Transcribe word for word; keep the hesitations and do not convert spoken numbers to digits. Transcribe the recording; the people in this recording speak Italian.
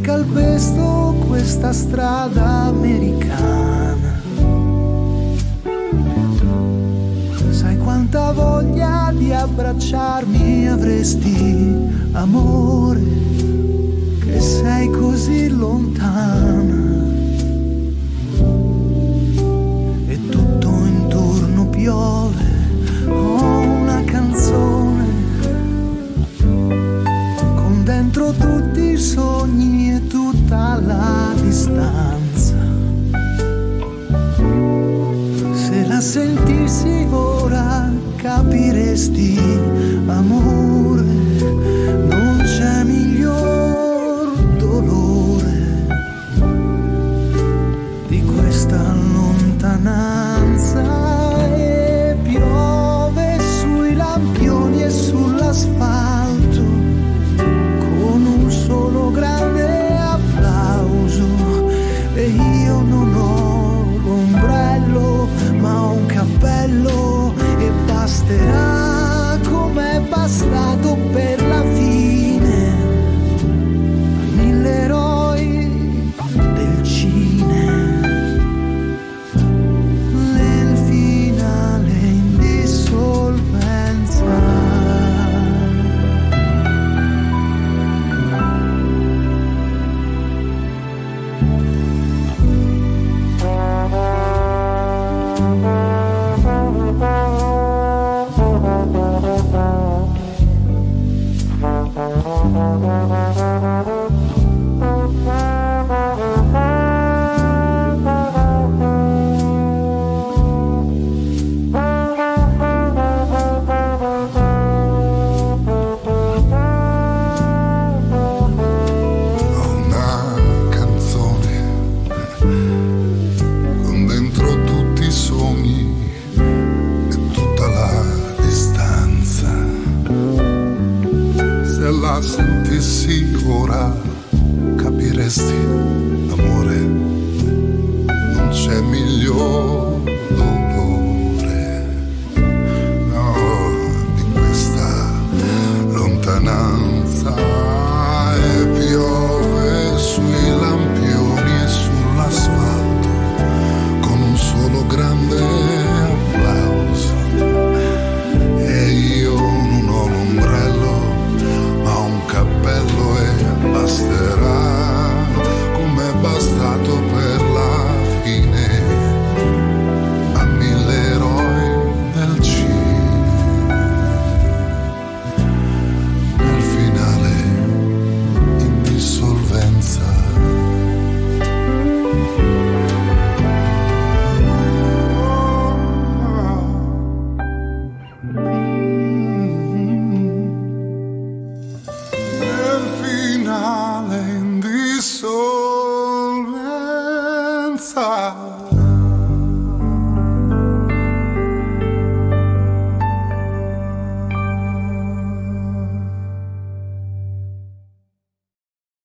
calpesto questa strada americana. Sai quanta voglia di abbracciarmi avresti, amore, che sei così lontana. E tutto intorno piove, ho una canzone con dentro tutti i sogni e tutta la distanza. Se la sentissi ora capiresti, amore, non c'è miglior dolore di questa lontananza. E piove sui lampioni e sull'asfalto con un solo grande applauso. E io non ho l'ombrello ma ho un cappello e basterà come è bastato per la fine a mille eroi del cine. Nel finale in dissolvenza. Sentissi ora capiresti, amore, non c'è miglior dolore, no, di questa lontananza. E piove sui lampioni e sull'asfalto con un solo grande applauso. E io non ho l'ombrello ma un cappello e basterà come è bastato per la fine a mille eroi del cinema. Nel finale in dissolvenza. Ah.